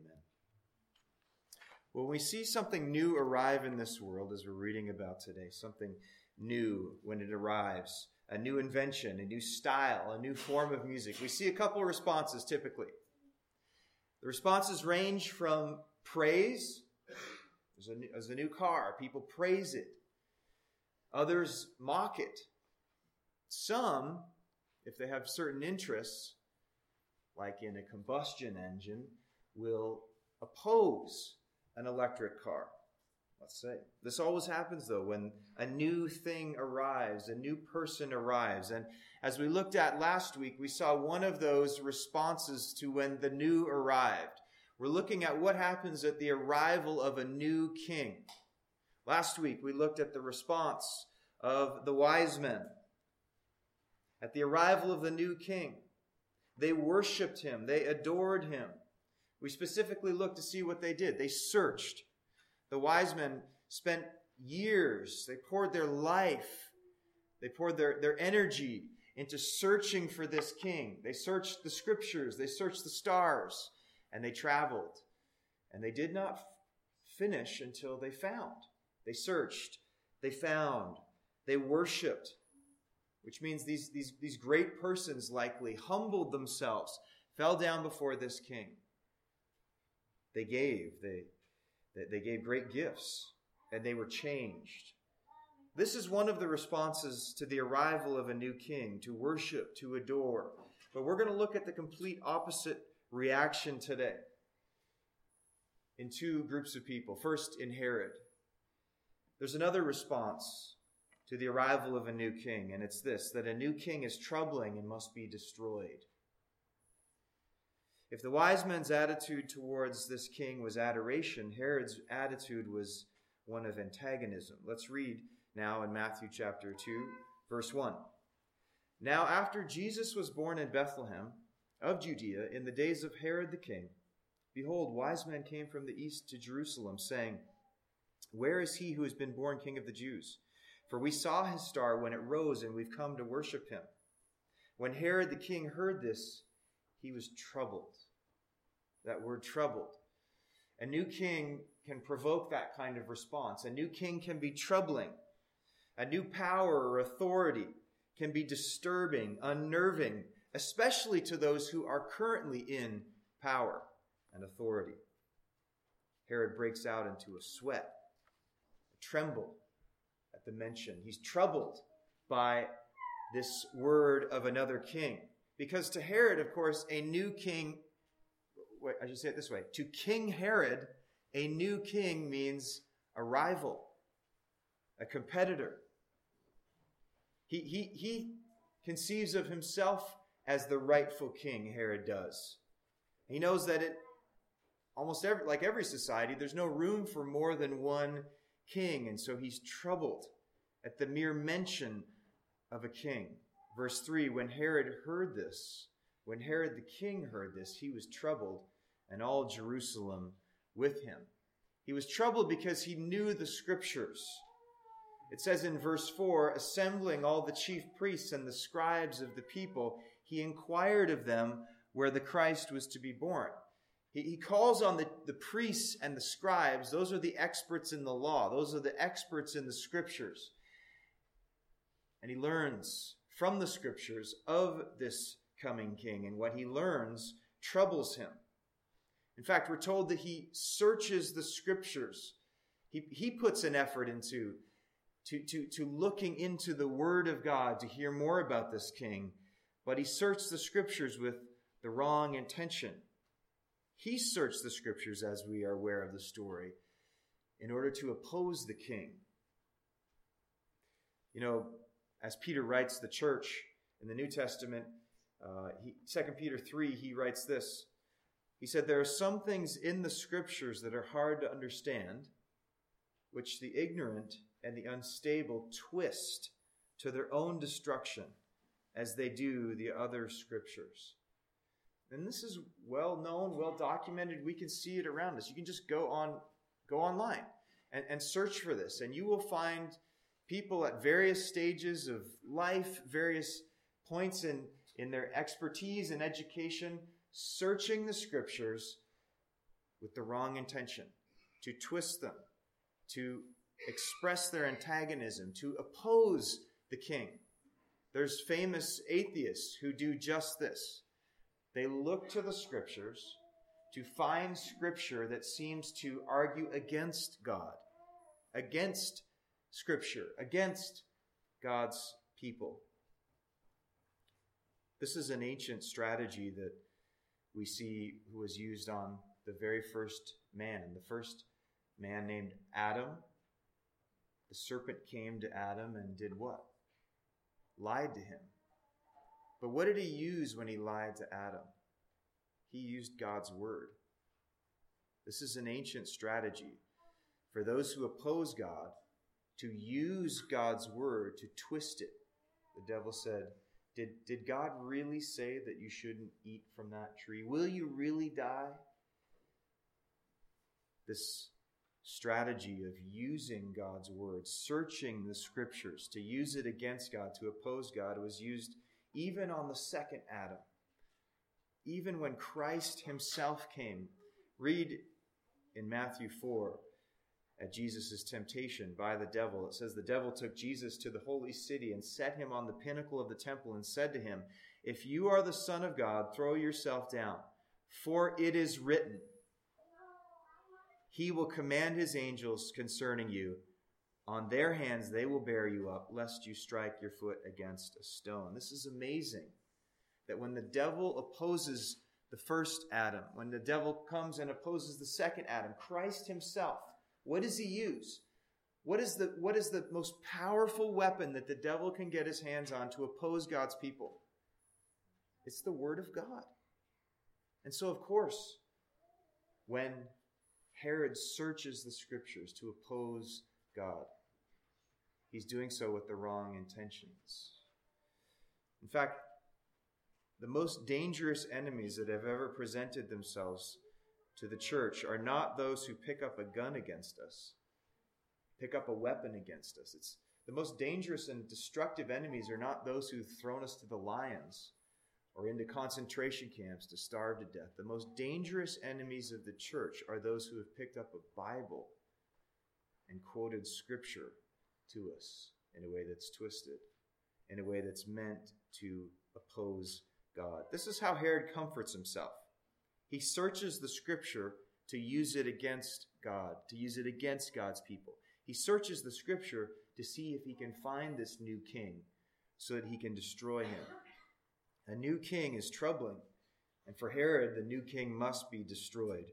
amen. When we see something new arrive in this world, as we're reading about today, something new when it arrives, a new invention, a new style, a new form of music, we see a couple of responses typically. The responses range from praise. There's a new car. People praise it. Others mock it. Some, if they have certain interests, like in a combustion engine, will oppose an electric car, let's say. This always happens, though, when a new thing arrives, a new person arrives. And as we looked at last week, we saw one of those responses to when the new arrived. We're looking at what happens at the arrival of a new king. Last week, we looked at the response of the wise men. At the arrival of the new king, they worshiped him. They adored him. We specifically looked to see what they did. They searched. The wise men spent years. They poured their life. They poured their energy into searching for this king. They searched the scriptures. They searched the stars. And they traveled. And they did not finish until they found. They searched. They found. They worshiped. Which means these great persons likely humbled themselves, fell down before this king. They gave great gifts, and they were changed. This is one of the responses to the arrival of a new king, to worship, to adore. But we're going to look at the complete opposite reaction today in two groups of people. First, in Herod. There's another response to the arrival of a new king, and it's this, that a new king is troubling and must be destroyed. If the wise men's attitude towards this king was adoration, Herod's attitude was one of antagonism. Let's read now in Matthew chapter 2, verse 1. Now after Jesus was born in Bethlehem of Judea in the days of Herod the king, behold, wise men came from the east to Jerusalem, saying, Where is he who has been born King of the Jews? For we saw his star when it rose, and we've come to worship him. When Herod the king heard this, he was troubled. That word troubled. A new king can provoke that kind of response. A new king can be troubling. A new power or authority can be disturbing, unnerving, especially to those who are currently in power and authority. Herod breaks out into a sweat, a tremble at the mention. He's troubled by this word of another king. Because to Herod, of course, a new king, I should say it this way, to King Herod, a new king means a rival, a competitor. He conceives of himself as the rightful king, Herod does. He knows that like every society, there's no room for more than one king, and so he's troubled at the mere mention of a king. Verse 3, when Herod the king heard this, he was troubled, and all Jerusalem with him. He was troubled because he knew the scriptures. It says in verse 4, assembling all the chief priests and the scribes of the people, he inquired of them where the Christ was to be born. He calls on the priests and the scribes. Those are the experts in the law. Those are the experts in the scriptures. And he learns from the scriptures of this coming king. And what he learns troubles him. In fact, we're told that he searches the scriptures. He puts an effort into looking into the word of God to hear more about this king. But he searched the scriptures with the wrong intention. He searched the scriptures, as we are aware of the story, in order to oppose the king. You know, as Peter writes the church in the New Testament, 2 Peter 3, he writes this. He said, there are some things in the scriptures that are hard to understand, which the ignorant and the unstable twist to their own destruction, as they do the other scriptures. And this is well known, well documented. We can see it around us. You can just go online and search for this, and you will find people at various stages of life, various points in their expertise and education, searching the scriptures with the wrong intention, to twist them, to express their antagonism, to oppose the king. There's famous atheists who do just this. They look to the scriptures to find scripture that seems to argue against God, against scripture, against God's people. This is an ancient strategy that we see was used on the very first man, the first man named Adam. The serpent came to Adam and did what? Lied to him. But what did he use when he lied to Adam? He used God's word. This is an ancient strategy for those who oppose God to use God's word to twist it. The devil said, Did God really say that you shouldn't eat from that tree? Will you really die? This strategy of using God's word, searching the scriptures to use it against God, to oppose God, was used even on the second Adam. Even when Christ himself came. Read in Matthew 4 at Jesus' temptation by the devil. It says, the devil took Jesus to the holy city and set him on the pinnacle of the temple and said to him, if you are the Son of God, throw yourself down, for it is written, he will command his angels concerning you. On their hands they will bear you up, lest you strike your foot against a stone. This is amazing, that when the devil opposes the first Adam, when the devil comes and opposes the second Adam, Christ himself, what does he use? What is the most powerful weapon that the devil can get his hands on to oppose God's people? It's the word of God. And so, of course, when Herod searches the scriptures to oppose God, he's doing so with the wrong intentions. In fact, the most dangerous enemies that have ever presented themselves to the church are not those who pick up a gun against us, pick up a weapon against us. It's the most dangerous and destructive enemies are not those who've thrown us to the lions or into concentration camps to starve to death. The most dangerous enemies of the church are those who have picked up a Bible and quoted scripture to us in a way that's twisted, in a way that's meant to oppose God. This is how Herod comforts himself. He searches the scripture to use it against God, to use it against God's people. He searches the scripture to see if he can find this new king so that he can destroy him. A new king is troubling, and for Herod, the new king must be destroyed.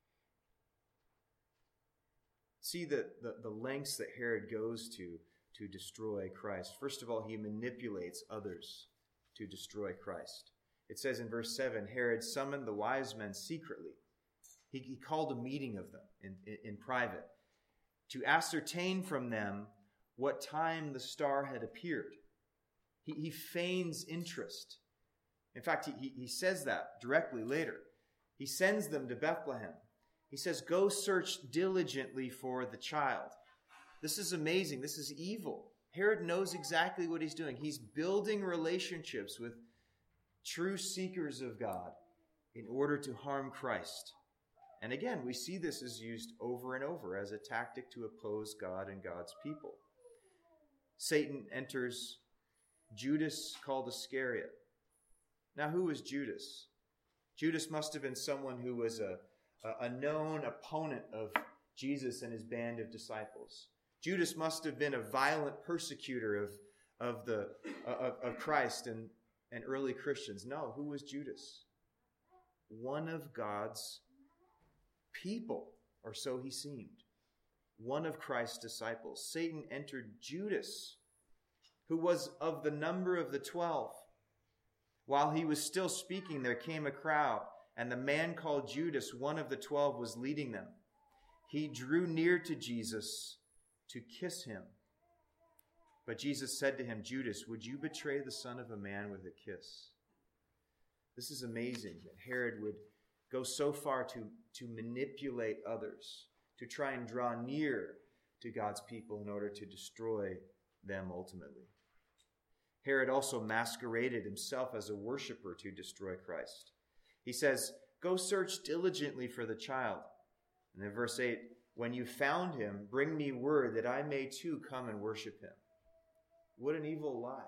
See the lengths that Herod goes to destroy Christ. First of all, he manipulates others to destroy Christ. It says in verse 7, Herod summoned the wise men secretly. He called a meeting of them in private to ascertain from them what time the star had appeared. He feigns interest. In fact, he says that directly later. He sends them to Bethlehem. He says, go search diligently for the child. This is amazing. This is evil. Herod knows exactly what he's doing. He's building relationships with true seekers of God in order to harm Christ. And again, we see this is used over and over as a tactic to oppose God and God's people. Satan enters Judas, called Iscariot. Now, who was Judas? Judas must have been someone who was a known opponent of Jesus and his band of disciples. Judas must have been a violent persecutor of Christ and early Christians. No, who was Judas? One of God's people, or so he seemed. One of Christ's disciples. Satan entered Judas, who was of the number of the 12. While he was still speaking, there came a crowd, and the man called Judas, one of the 12, was leading them. He drew near to Jesus to kiss him. But Jesus said to him, Judas, would you betray the Son of a Man with a kiss? This is amazing that Herod would go so far to manipulate others, to try and draw near to God's people in order to destroy them ultimately. Herod also masqueraded himself as a worshiper to destroy Christ. He says, go search diligently for the child. And then verse 8, when you found him, bring me word that I may too come and worship him. What an evil lie.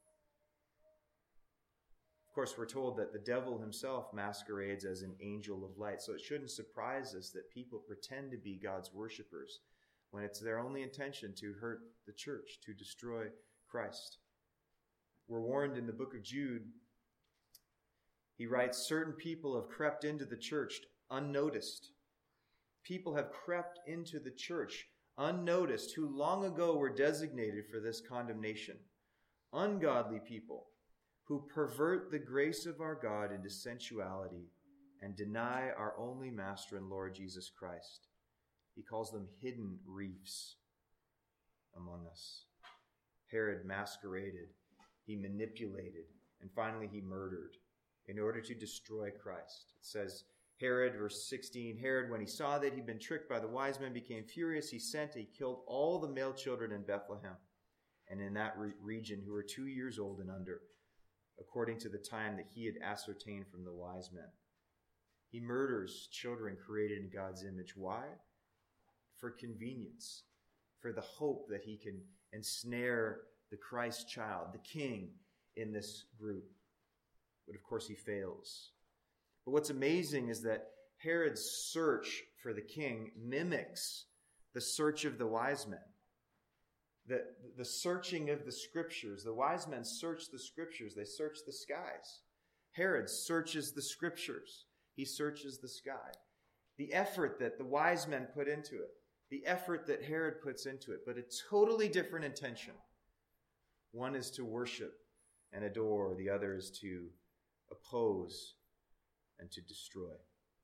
Of course, we're told that the devil himself masquerades as an angel of light, so it shouldn't surprise us that people pretend to be God's worshipers when it's their only intention to hurt the church, to destroy Christ. We're warned in the book of Jude, he writes, certain people have crept into the church unnoticed. People have crept into the church unnoticed who long ago were designated for this condemnation. Ungodly people who pervert the grace of our God into sensuality and deny our only Master and Lord Jesus Christ. He calls them hidden reefs among us. Herod masqueraded, he manipulated, and finally he murdered in order to destroy Christ. It says, Herod, verse 16, Herod, when he saw that he'd been tricked by the wise men, became furious. He killed all the male children in Bethlehem and in that region who were 2 years old and under, according to the time that he had ascertained from the wise men. He murders children created in God's image. Why? For convenience, for the hope that he can ensnare the Christ child, the king, in this group. But of course he fails. But what's amazing is that Herod's search for the king mimics the search of the wise men. The searching of the scriptures. The wise men search the scriptures. They search the skies. Herod searches the scriptures. He searches the sky. The effort that the wise men put into it. The effort that Herod puts into it. But a totally different intention. One is to worship and adore. The other is to oppose and to destroy.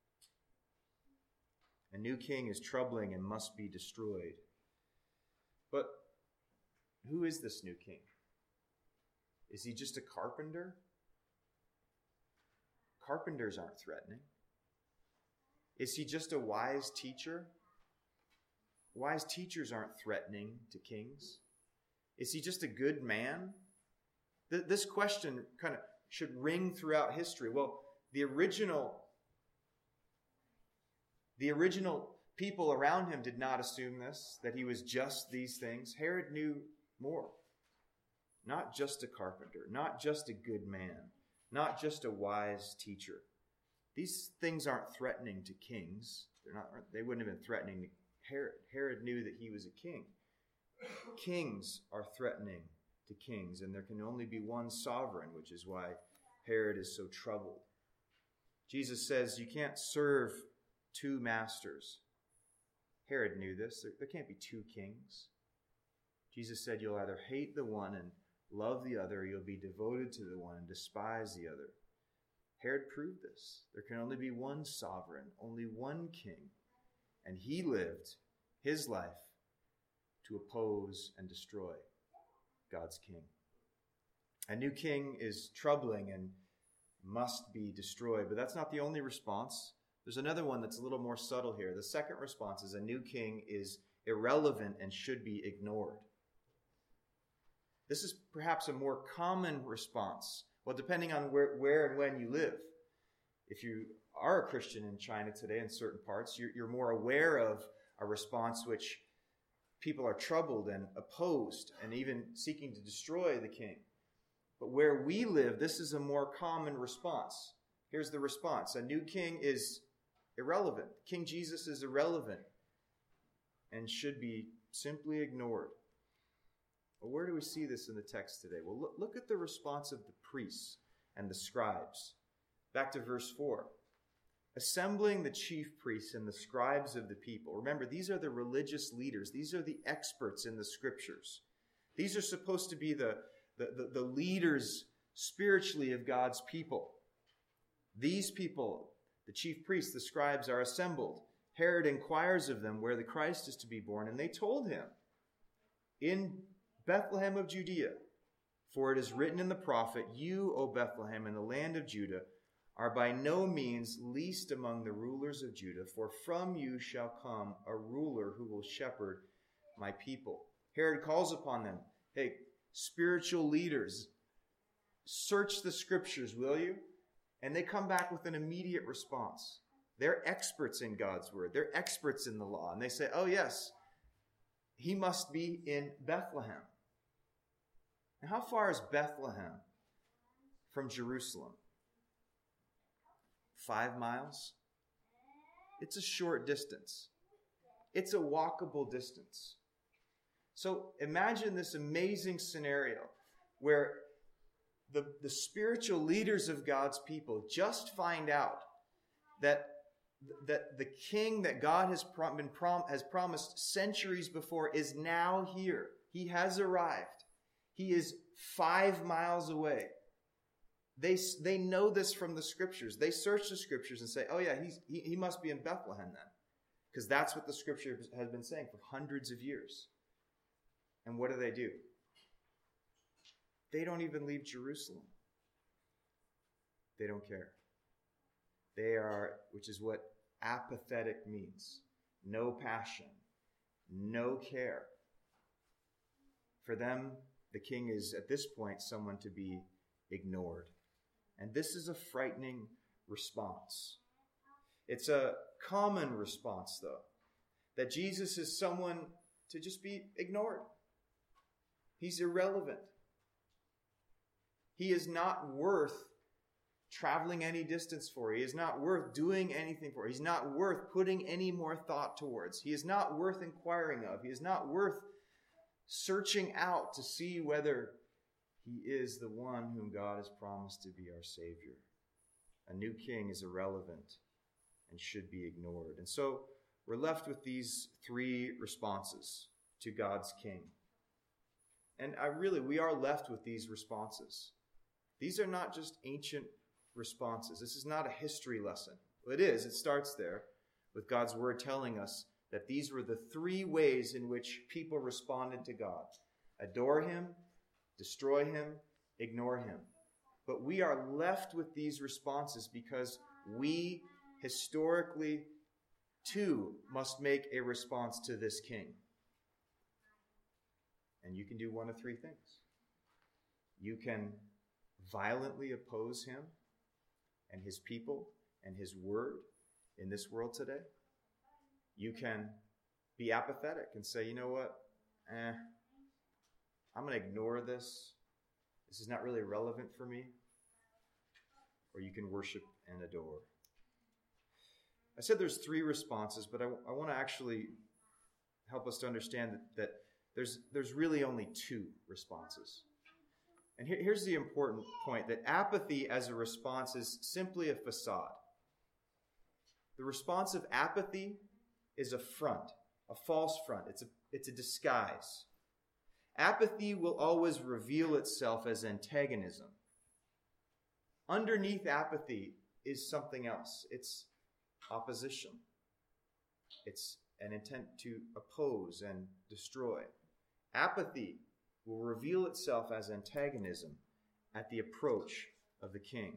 A new king is troubling and must be destroyed. But who is this new king? Is he just a carpenter? Carpenters aren't threatening. Is he just a wise teacher? Wise teachers aren't threatening to kings. Is he just a good man? This question kind of should ring throughout history. Well, the original people around him did not assume this, that he was just these things. Herod knew more. Not just a carpenter, not just a good man, not just a wise teacher. These things aren't threatening to kings. They wouldn't have been threatening to Herod. Herod knew that he was a king. Kings are threatening to kings, and there can only be one sovereign, which is why Herod is so troubled. Jesus says you can't serve two masters. Herod knew this. There can't be two kings. Jesus said you'll either hate the one and love the other, or you'll be devoted to the one and despise the other. Herod proved this. There can only be one sovereign, only one king. And he lived his life to oppose and destroy God's king. A new king is troubling and must be destroyed, but that's not the only response. There's another one that's a little more subtle here. The second response is a new king is irrelevant and should be ignored. This is perhaps a more common response. Well, depending on where and when you live. If you are a Christian in China today, in certain parts, you're more aware of a response which people are troubled and opposed and even seeking to destroy the king. But where we live, this is a more common response. Here's the response. A new king is irrelevant. King Jesus is irrelevant and should be simply ignored. Well, where do we see this in the text today? Well, look at the response of the priests and the scribes. Back to verse 4. Assembling the chief priests and the scribes of the people. Remember, these are the religious leaders. These are the experts in the scriptures. These are supposed to be the leaders spiritually of God's people. These people, the chief priests, the scribes, are assembled. Herod inquires of them where the Christ is to be born, and they told him, in Bethlehem of Judea, for it is written in the prophet, you, O Bethlehem, in the land of Judah, are by no means least among the rulers of Judah, for from you shall come a ruler who will shepherd my people. Herod calls upon them, hey, spiritual leaders, search the scriptures, will you? And they come back with an immediate response. They're experts in God's word. They're experts in the law. And they say, oh yes, he must be in Bethlehem. Now, how far is Bethlehem from Jerusalem? 5 miles? It's a short distance. It's a walkable distance. So imagine this amazing scenario where the spiritual leaders of God's people just find out that the king that God has promised centuries before is now here. He has arrived. He is 5 miles away. They know this from the scriptures. They search the scriptures and say, oh yeah, he must be in Bethlehem then. Because that's what the scripture has been saying for hundreds of years. And what do? They don't even leave Jerusalem. They don't care. They are, which is what apathetic means. No passion, no care. For them, the king is at this point someone to be ignored. And this is a frightening response. It's a common response, though, that Jesus is someone to just be ignored. He's irrelevant. He is not worth traveling any distance for. He is not worth doing anything for. He's not worth putting any more thought towards. He is not worth inquiring of. He is not worth searching out to see whether he is the one whom God has promised to be our Savior. A new king is irrelevant and should be ignored. And so we're left with these 3 responses to God's king. And we are left with these responses. These are not just ancient responses. This is not a history lesson. Well, it is. It starts there with God's word telling us that these were the 3 ways in which people responded to God. Adore him, destroy him, ignore him. But we are left with these responses because we historically too must make a response to this king. And you can do one of 3 things. You can violently oppose him and his people and his word in this world today. You can be apathetic and say, you know what? I'm going to ignore this. This is not really relevant for me. Or you can worship and adore. I said there's 3 responses, but I want to actually help us to understand that there's really only 2 responses. And here's the important point, that apathy as a response is simply a facade. The response of apathy is a front, a false front. It's a disguise. Apathy will always reveal itself as antagonism. Underneath apathy is something else. It's opposition. It's an intent to oppose and destroy. Apathy will reveal itself as antagonism at the approach of the king.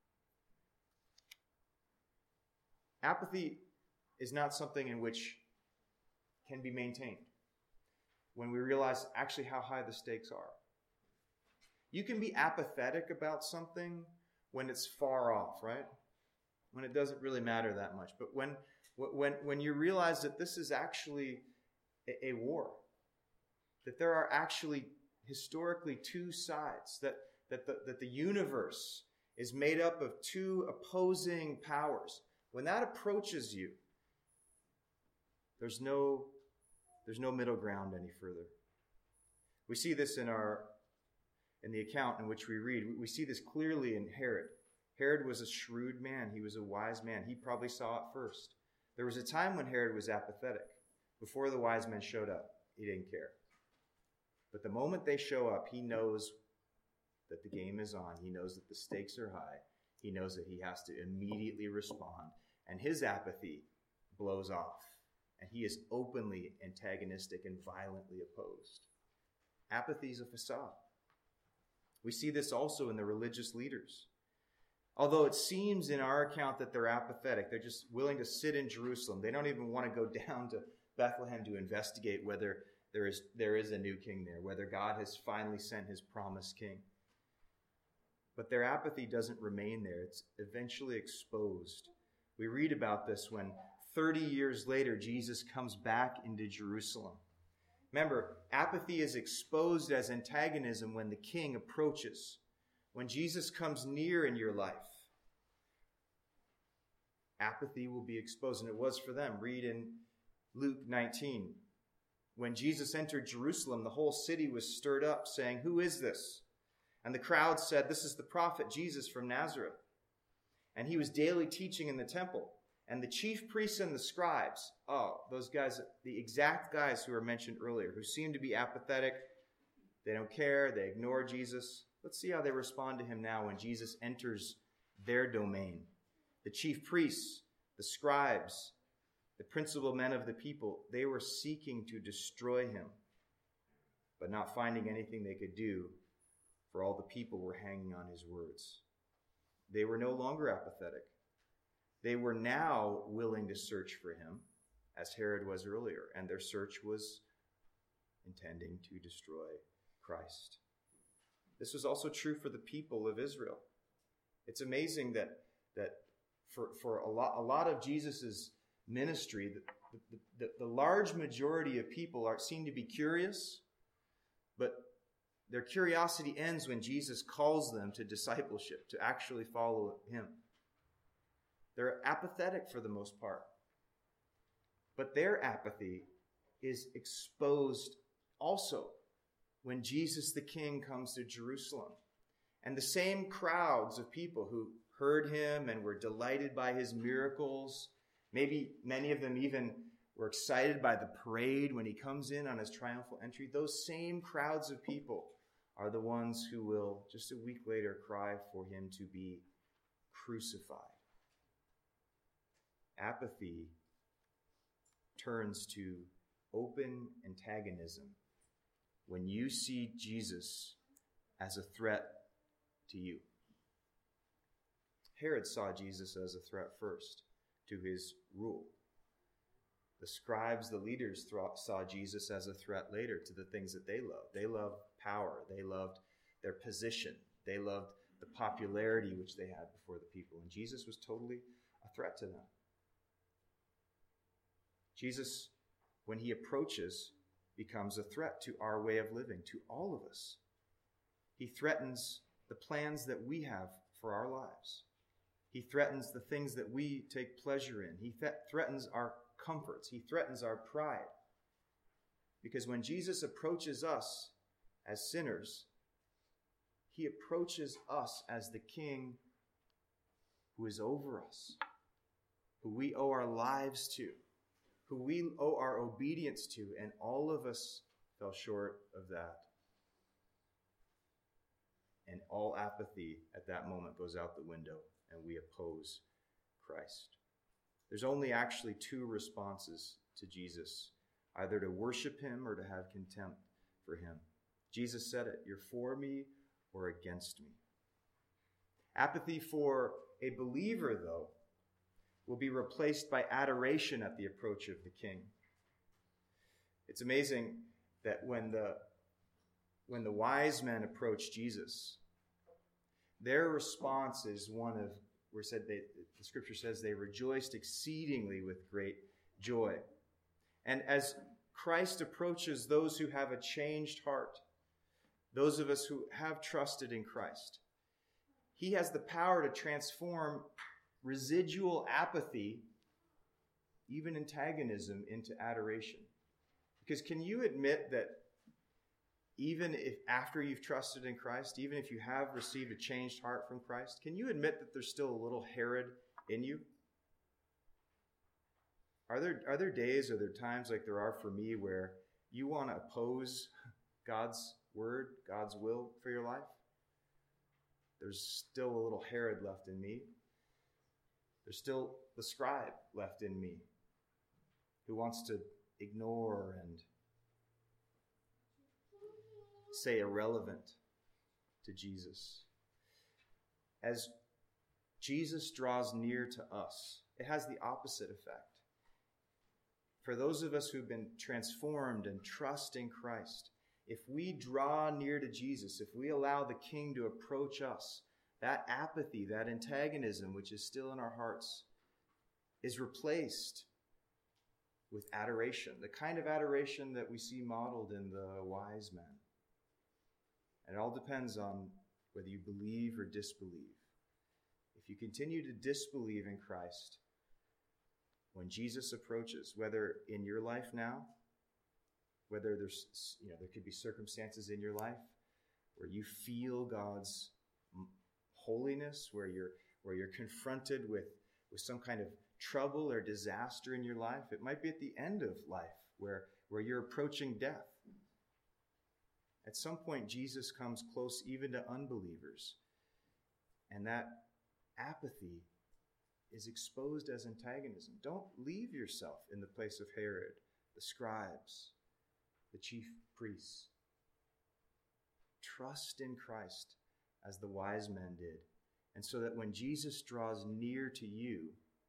Apathy is not something in which can be maintained when we realize actually how high the stakes are. You can be apathetic about something when it's far off, right? When it doesn't really matter that much. But when you realize that this is actually a war, that there are actually historically 2 sides, that the universe is made up of 2 opposing powers. When that approaches you, there's no middle ground any further. We see this in the account in which we read. We see this clearly in Herod. Herod was a shrewd man. He was a wise man. He probably saw it first. There was a time when Herod was apathetic. Before the wise men showed up, he didn't care. But the moment they show up, he knows that the game is on. He knows that the stakes are high. He knows that he has to immediately respond. And his apathy blows off. And he is openly antagonistic and violently opposed. Apathy is a facade. We see this also in the religious leaders. Although it seems in our account that they're apathetic, they're just willing to sit in Jerusalem. They don't even want to go down to Bethlehem to investigate whether there is a new king there, whether God has finally sent his promised king. But their apathy doesn't remain there. It's eventually exposed We read about this when 30 years later, Jesus comes back into Jerusalem. Remember, apathy is exposed as antagonism when the king approaches. When Jesus comes near in your life, apathy will be exposed, and it was for them. Read in Luke 19. When Jesus entered Jerusalem, the whole city was stirred up, saying, "Who is this?" And the crowd said, "This is the prophet Jesus from Nazareth." And he was daily teaching in the temple. And the chief priests and the scribes, those guys, the exact guys who were mentioned earlier, who seem to be apathetic, they don't care, they ignore Jesus. Let's see how they respond to him now when Jesus enters their domain. The chief priests, the scribes, the principal men of the people, they were seeking to destroy him, but not finding anything they could do, for all the people were hanging on his words. They were no longer apathetic. They were now willing to search for him, as Herod was earlier, and their search was intending to destroy Christ. This was also true for the people of Israel. It's amazing that for a lot of Jesus' ministry, the large majority of people seem to be curious, but their curiosity ends when Jesus calls them to discipleship, to actually follow him. They're apathetic for the most part. But their apathy is exposed also when Jesus the King comes to Jerusalem. And the same crowds of people who heard him and were delighted by his miracles, maybe many of them even were excited by the parade when he comes in on his triumphal entry, those same crowds of people are the ones who will, just a week later, cry for him to be crucified. Apathy turns to open antagonism when you see Jesus as a threat to you. Herod saw Jesus as a threat first to his rule. The scribes, the leaders, saw Jesus as a threat later to the things that they loved. They loved power. They loved their position. They loved the popularity which they had before the people. And Jesus was totally a threat to them. Jesus, when he approaches, becomes a threat to our way of living, to all of us. He threatens the plans that we have for our lives. He threatens the things that we take pleasure in. He threatens our comforts. He threatens our pride. Because when Jesus approaches us as sinners, he approaches us as the King who is over us, who we owe our lives to, who we owe our obedience to, and all of us fell short of that. And all apathy at that moment goes out the window, and we oppose Christ. There's only actually two responses to Jesus, either to worship him or to have contempt for him. Jesus said it, "You're for me or against me." Apathy for a believer, though, will be replaced by adoration at the approach of the King. It's amazing that when the wise men approach Jesus, their response is one of, the scripture says they rejoiced exceedingly with great joy. And as Christ approaches those who have a changed heart, those of us who have trusted in Christ, he has the power to transform residual apathy, even antagonism, into adoration. Because can you admit that even if after you've trusted in Christ, even if you have received a changed heart from Christ, can you admit that there's still a little Herod in you? Are there days, are there times like there are for me where you want to oppose God's word, God's will for your life? There's still a little Herod left in me. There's still the scribe left in me who wants to ignore and say irrelevant to Jesus. As Jesus draws near to us, it has the opposite effect. For those of us who've been transformed and trust in Christ, if we draw near to Jesus, if we allow the King to approach us, that apathy, that antagonism which is still in our hearts is replaced with adoration, the kind of adoration that we see modeled in the wise men. And it all depends on whether you believe or disbelieve. If you continue to disbelieve in Christ, when Jesus approaches, whether in your life now, whether there could be circumstances in your life where you feel God's holiness, where you're confronted with some kind of trouble or disaster in your life. It might be at the end of life where you're approaching death. At some point, Jesus comes close even to unbelievers. And that apathy is exposed as antagonism. Don't leave yourself in the place of Herod, the scribes, the chief priests. Trust in Christ as the wise men did. And so that when Jesus draws near to you,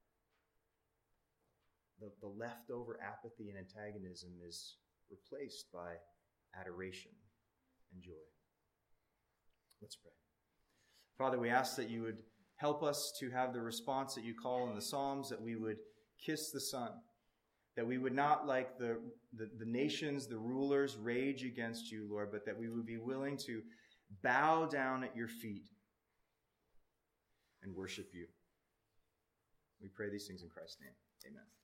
the leftover apathy and antagonism is replaced by adoration and joy. Let's pray. Father, we ask that you would help us to have the response that you call in the Psalms, that we would kiss the Son, that we would not, like the nations, the rulers, rage against you, Lord, but that we would be willing to bow down at your feet and worship you. We pray these things in Christ's name. Amen.